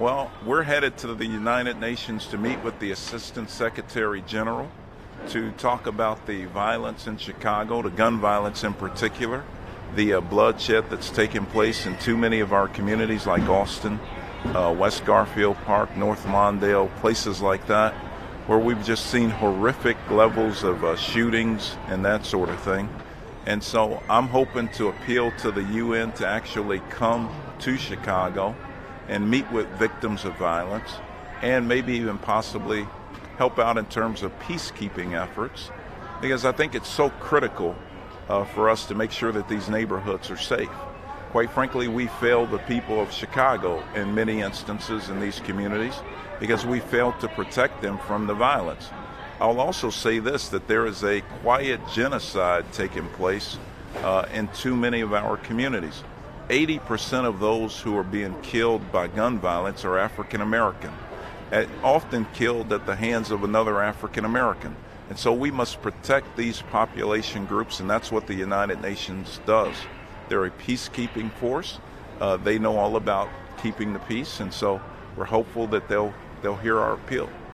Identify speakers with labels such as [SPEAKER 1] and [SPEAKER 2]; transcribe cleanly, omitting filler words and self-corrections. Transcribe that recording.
[SPEAKER 1] Well, we're headed to the United Nations to meet with the Assistant Secretary General to talk about the violence in Chicago, the gun violence in particular, the bloodshed that's taking place in too many of our communities like Austin, West Garfield Park, North Mondale, places like that, where we've just seen horrific levels of shootings and that sort of thing. And so I'm hoping to appeal to the UN to actually come to Chicago and meet with victims of violence and maybe even possibly help out in terms of peacekeeping efforts, because I think it's so critical for us to make sure that these neighborhoods are safe. Quite frankly, we failed the people of Chicago in many instances in these communities because we failed to protect them from the violence. I'll also say this, that there is a quiet genocide taking place in too many of our communities. 80% of those who are being killed by gun violence are African American, often killed at the hands of another African American. And so we must protect these population groups, and that's what the United Nations does. They're a peacekeeping force. They know all about keeping the peace, and so we're hopeful that they'll hear our appeal.